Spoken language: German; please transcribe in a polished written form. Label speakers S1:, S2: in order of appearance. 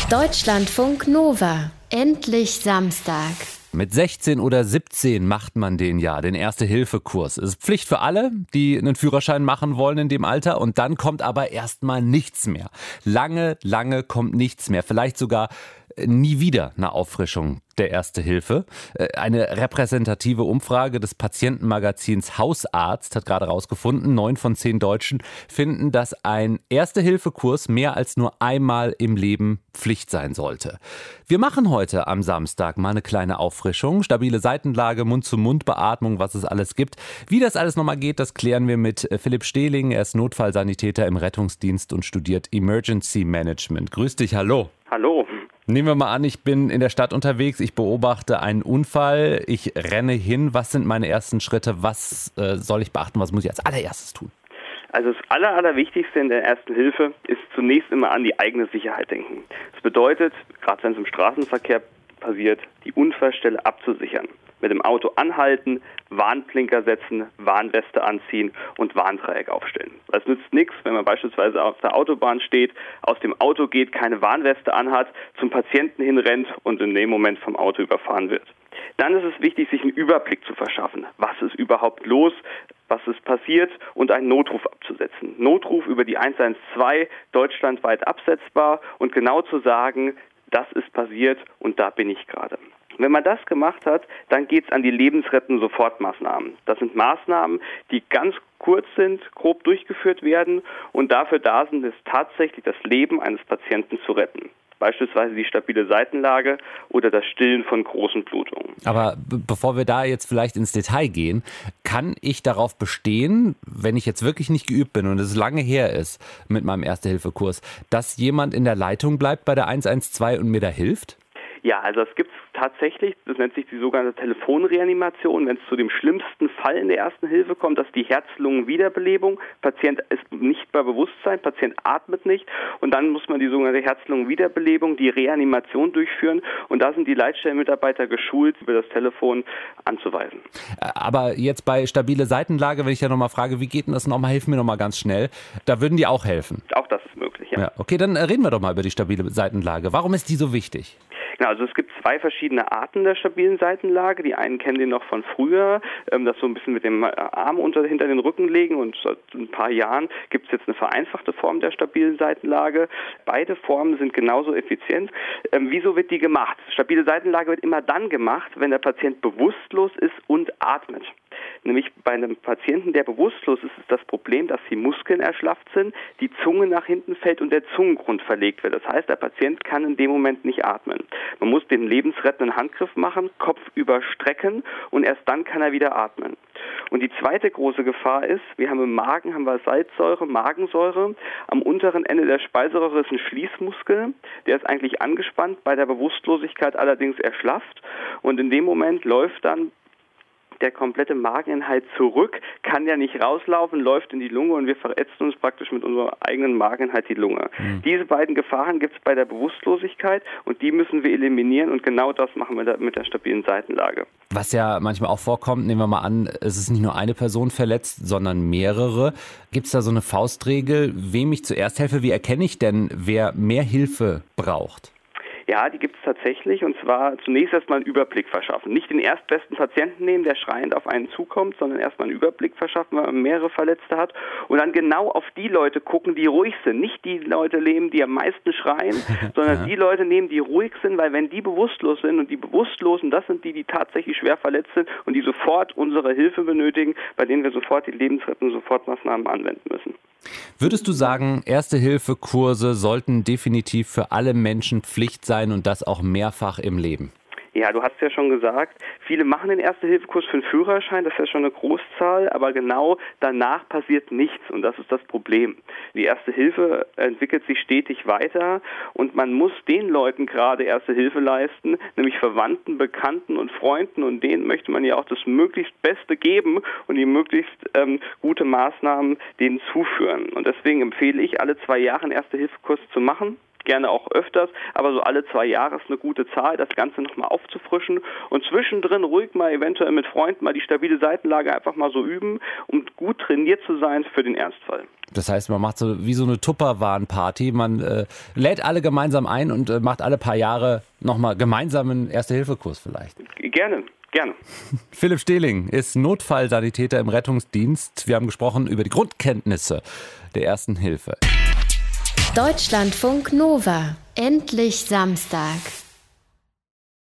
S1: Deutschlandfunk Nova. Endlich Samstag.
S2: Mit 16 oder 17 macht man den Erste-Hilfe-Kurs. Es ist Pflicht für alle, die einen Führerschein machen wollen in dem Alter. Und dann kommt aber erstmal nichts mehr. Lange kommt nichts mehr. Vielleicht sogar nie wieder eine Auffrischung der Erste Hilfe. Eine repräsentative Umfrage des Patientenmagazins Hausarzt hat gerade herausgefunden, 9 von 10 Deutschen finden, dass ein Erste-Hilfe-Kurs mehr als nur einmal im Leben Pflicht sein sollte. Wir machen heute am Samstag mal eine kleine Auffrischung. Stabile Seitenlage, Mund-zu-Mund-Beatmung, was es alles gibt. Wie das alles nochmal geht, das klären wir mit Philipp Stehling. Er ist Notfallsanitäter im Rettungsdienst und studiert Emergency Management. Grüß dich, hallo.
S3: Hallo.
S2: Nehmen wir mal an, ich bin in der Stadt unterwegs, ich beobachte einen Unfall, ich renne hin. Was sind meine ersten Schritte? Was soll ich beachten? Was muss ich als allererstes tun?
S3: Also das Allerwichtigste in der Ersten Hilfe ist zunächst immer an die eigene Sicherheit denken. Das bedeutet, gerade wenn es im Straßenverkehr passiert, die Unfallstelle abzusichern. Mit dem Auto anhalten, Warnblinker setzen, Warnweste anziehen und Warndreieck aufstellen. Das nützt nichts, wenn man beispielsweise auf der Autobahn steht, aus dem Auto geht, keine Warnweste anhat, zum Patienten hinrennt und in dem Moment vom Auto überfahren wird. Dann ist es wichtig, sich einen Überblick zu verschaffen. Was ist überhaupt los? Was ist passiert? Und einen Notruf abzusetzen. Notruf über die 112, deutschlandweit absetzbar und genau zu sagen, das ist passiert und da bin ich gerade. Wenn man das gemacht hat, dann geht es an die lebensrettenden Sofortmaßnahmen. Das sind Maßnahmen, die ganz kurz sind, grob durchgeführt werden und dafür da sind, es tatsächlich das Leben eines Patienten zu retten. Beispielsweise die stabile Seitenlage oder das Stillen von großen Blutungen.
S2: Aber bevor wir da jetzt vielleicht ins Detail gehen, kann ich darauf bestehen, wenn ich jetzt wirklich nicht geübt bin und es lange her ist mit meinem Erste-Hilfe-Kurs, dass jemand in der Leitung bleibt bei der 112 und mir da hilft?
S3: Ja, also es gibt tatsächlich, das nennt sich die sogenannte Telefonreanimation, wenn es zu dem schlimmsten Fall in der Ersten Hilfe kommt, dass die Herz-Lungen-Wiederbelebung, Patient ist nicht bei Bewusstsein, Patient atmet nicht und dann muss man die sogenannte Herz-Lungen-Wiederbelebung, die Reanimation durchführen und da sind die Leitstellenmitarbeiter geschult, über das Telefon anzuweisen.
S2: Aber jetzt bei stabile Seitenlage, wenn ich ja nochmal frage, wie geht denn das nochmal, hilf mir nochmal ganz schnell, da würden die auch helfen?
S3: Auch das ist möglich, ja.
S2: Okay, dann reden wir doch mal über die stabile Seitenlage. Warum ist die so wichtig?
S3: Genau, also es gibt 2 verschiedene Arten der stabilen Seitenlage. Die einen kennen den noch von früher, das so ein bisschen mit dem Arm hinter den Rücken legen und seit ein paar Jahren gibt es jetzt eine vereinfachte Form der stabilen Seitenlage. Beide Formen sind genauso effizient. Wieso wird die gemacht? Stabile Seitenlage wird immer dann gemacht, wenn der Patient bewusstlos ist und atmet. Nämlich bei einem Patienten, der bewusstlos ist, ist das Problem, dass die Muskeln erschlafft sind, die Zunge nach hinten fällt und der Zungengrund verlegt wird. Das heißt, der Patient kann in dem Moment nicht atmen. Man muss den lebensrettenden Handgriff machen, Kopf überstrecken und erst dann kann er wieder atmen. Und die zweite große Gefahr ist, wir haben im Magen Salzsäure, Magensäure. Am unteren Ende der Speiseröhre ist ein Schließmuskel, der ist eigentlich angespannt, bei der Bewusstlosigkeit allerdings erschlafft. Und in dem Moment läuft dann der komplette Mageninhalt zurück, kann ja nicht rauslaufen, läuft in die Lunge und wir verätzen uns praktisch mit unserem eigenen Mageninhalt die Lunge. Diese beiden Gefahren gibt es bei der Bewusstlosigkeit und die müssen wir eliminieren und genau das machen wir mit der stabilen Seitenlage.
S2: Was ja manchmal auch vorkommt, nehmen wir mal an, es ist nicht nur eine Person verletzt, sondern mehrere. Gibt es da so eine Faustregel, wem ich zuerst helfe? Wie erkenne ich denn, wer mehr Hilfe braucht?
S3: Ja, die gibt es tatsächlich und zwar zunächst erstmal einen Überblick verschaffen. Nicht den erstbesten Patienten nehmen, der schreiend auf einen zukommt, sondern erstmal einen Überblick verschaffen, weil man mehrere Verletzte hat und dann genau auf die Leute gucken, die ruhig sind. Nicht die Leute nehmen, die am meisten schreien, sondern die Leute nehmen, die ruhig sind, weil wenn die bewusstlos sind und die Bewusstlosen, das sind die tatsächlich schwer verletzt sind und die sofort unsere Hilfe benötigen, bei denen wir sofort die lebensrettenden Sofortmaßnahmen anwenden müssen.
S2: Würdest du sagen, Erste-Hilfe-Kurse sollten definitiv für alle Menschen Pflicht sein und das auch mehrfach im Leben?
S3: Ja, du hast ja schon gesagt, viele machen den Erste-Hilfe-Kurs für den Führerschein, das ist ja schon eine Großzahl, aber genau danach passiert nichts und das ist das Problem. Die Erste Hilfe entwickelt sich stetig weiter und man muss den Leuten gerade Erste Hilfe leisten, nämlich Verwandten, Bekannten und Freunden und denen möchte man ja auch das möglichst Beste geben und die möglichst gute Maßnahmen denen zuführen. Und deswegen empfehle ich, alle 2 Jahre einen Erste-Hilfe-Kurs zu machen. Gerne auch öfters, aber so alle 2 Jahre ist eine gute Zahl, das Ganze nochmal aufzufrischen und zwischendrin ruhig mal eventuell mit Freunden mal die stabile Seitenlage einfach mal so üben, um gut trainiert zu sein für den Ernstfall.
S2: Das heißt, man macht so wie so eine Tupperwaren-Party. Man lädt alle gemeinsam ein und macht alle paar Jahre nochmal gemeinsam einen Erste-Hilfe-Kurs vielleicht.
S3: Gerne.
S2: Philipp Stehling ist Notfallsanitäter im Rettungsdienst. Wir haben gesprochen über die Grundkenntnisse der Ersten Hilfe.
S1: Deutschlandfunk Nova. Endlich Samstag.